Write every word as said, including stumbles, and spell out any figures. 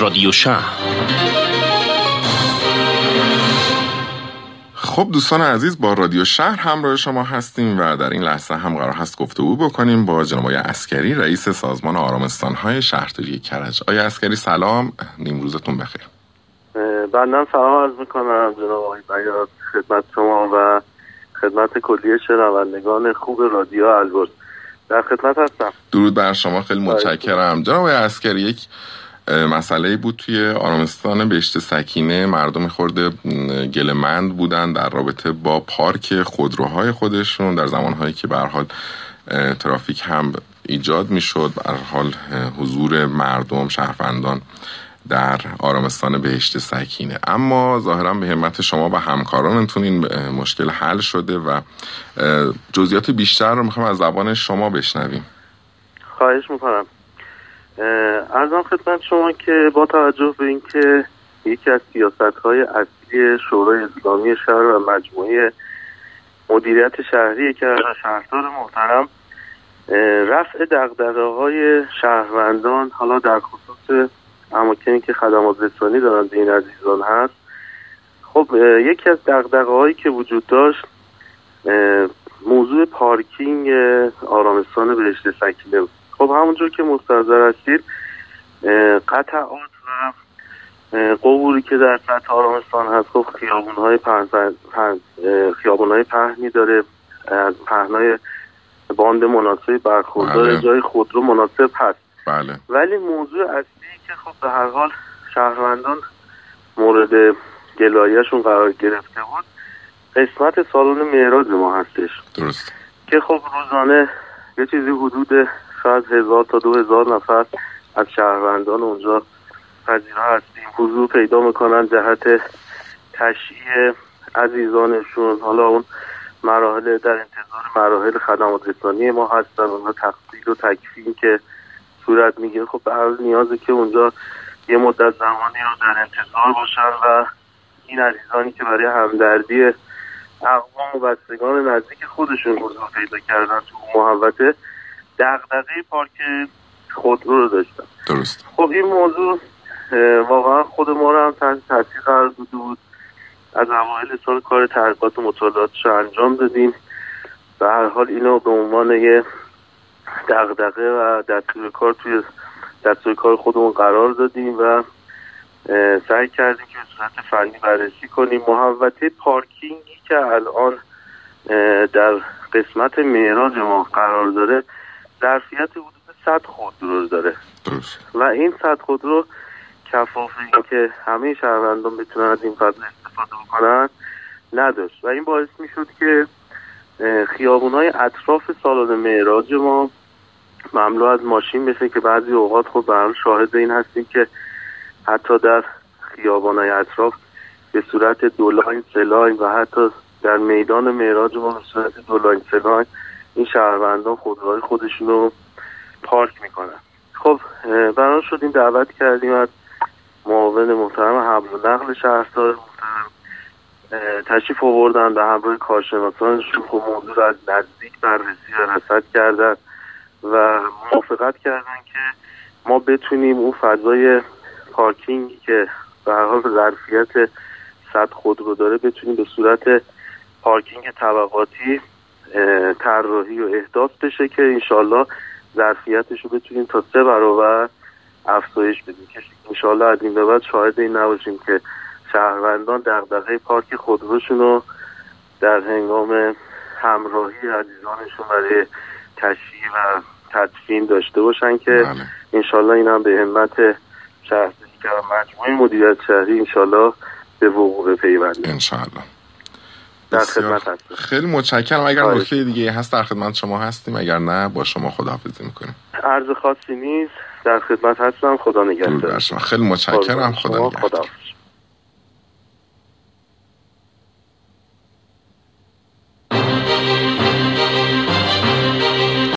رادیو شهر. خب دوستان عزیز، با رادیو شهر همراه شما هستیم و در این لحظه هم قرار هست گفتگو بکنیم با جناب آقای عسکری، رئیس سازمان آرامستان‌های شهرداری کرج. آقای عسکری سلام، نیمروزتون بخیر. بنده سلام عرض میکنم جناب آقای بیات خدمت شما و خدمت کلیه شنوندگان خوب رادیو البرز. در خدمت هستم. درود بر شما، خیلی متشکرم. جناب آقای عسکری، یک مسئله بود توی آرامستان بهشت سکینه، مردم خورده گله‌مند بودن در رابطه با پارک خودروهای خودشون در زمانهایی که به هر حال ترافیک هم ایجاد میشد، به هر حال حضور مردم شهروندان در آرامستان بهشت سکینه. اما ظاهرا به همت شما و همکارانتون این مشکل حل شده و جزئیات بیشتر رو میخوام از زبان شما بشنویم. خواهش میکنم. عرضم خدمت شما که با توجه به اینکه یکی از سیاست‌های اصلی شورای اسلامی شهر و مجموعه مدیریت شهری که شهردار محترم رفع دغدغه‌های شهروندان حالا در خصوص اماکنی که خدمات رسانی دارن به این عزیزان هست، خب یکی از دغدغه‌هایی که وجود داشت موضوع پارکینگ آرامستان بهشت سکینه بود. خب همونجور که مستحضر هستید قطعات و قبوری که در سطح آرامستان هست، خب خیابون‌های پهن پهن خیابون‌های پهنی داره، از پهنای باند مناسبی برخوردار، جای خودرو مناسب هست. بله. ولی موضوع اصلی که خب به هر حال شهروندان مورد گلایه‌شون قرار گرفته بود قسمت سالن معراج ما هستش. درست. که خب روزانه یه چیزی حدود شاید هزار تا دو هزار نفر از شهروندان اونجا پذیرا هستیم حضور پیدا میکنن جهت تشییع عزیزانشون. حالا اون مراحل در انتظار مراحل خدمات رسانی ما هستن، اونها تقبیل و تکفین که صورت میگیره. خب به هر حال نیازه که اونجا یه مدت زمانی رو در انتظار باشن و این عزیزانی که برای همدردی اقوام و بستگان نزدیک خودشون حضور پیدا کردن تو محوطه دغدغه پارک خودرو رو داشتن. درست. خب این موضوع واقعا خود ما رو هم تحت تاثیر قرار بود. از اوایل سال کار تحقیقات و مطالعاتش رو انجام دادیم. به هر حال اینو به عنوان یه دغدغه و دستور کار توی دستور کار خودمون قرار دادیم و سعی کردیم که به صورت فنی بررسی کنیم. محوطه پارکینگی که الان در قسمت معراج ما قرار داره ظرفیت حدود صد خودرو داره. درست. و این صد خودرو کفاف این که همه شهروندان بتونن از این فضا استفاده بکنن نداشت و این باعث میشد که خیابونای اطراف سالن معراج ما مملو از ماشین بشه که بعضی اوقات خود به شاهد این هستیم که حتی در خیابانای اطراف به صورت دو لاین سه لاین و حتی در میدان معراج ما به صورت دو لاین سه لاین این شهروندان خودروهای خودشون رو پارک میکنن. خب برای شدیم دعوت کردیم از معاون محترم حمل و نقل شهردار محترم تشریف آوردن به همراه کارشناسانشون. خب موضوع رو از نزدیک بررسی و رصد کردن و موافقت کردن که ما بتونیم اون فضای پارکینگی که به هر حال ظرفیت صد خودرو داره بتونیم به صورت پارکینگ طبقاتی طراحی و احداث بشه که انشالله ظرفیتش رو بتونیم تا سه برابر افزایش بدیم که انشالله از این به بعد شاهد این نباشیم که شهروندان دغدغه پارک خودروشون رو در هنگام همراهی عزیزانشون برای تشییع و تدفین داشته باشن که بله. انشالله این هم به همت شهرداری که مجموعه مدیریت شهری انشالله به وقوع پیونده. انشالله. در خدمت هستم. خیلی متشکرم. اگر نکته دیگه هست در خدمت شما هستیم، اگر نه با شما خداحافظی میکنیم. عرض خاصی نیست، در خدمت هستم. خدا نگهدار. خیلی متشکرم. خدا نگهدار.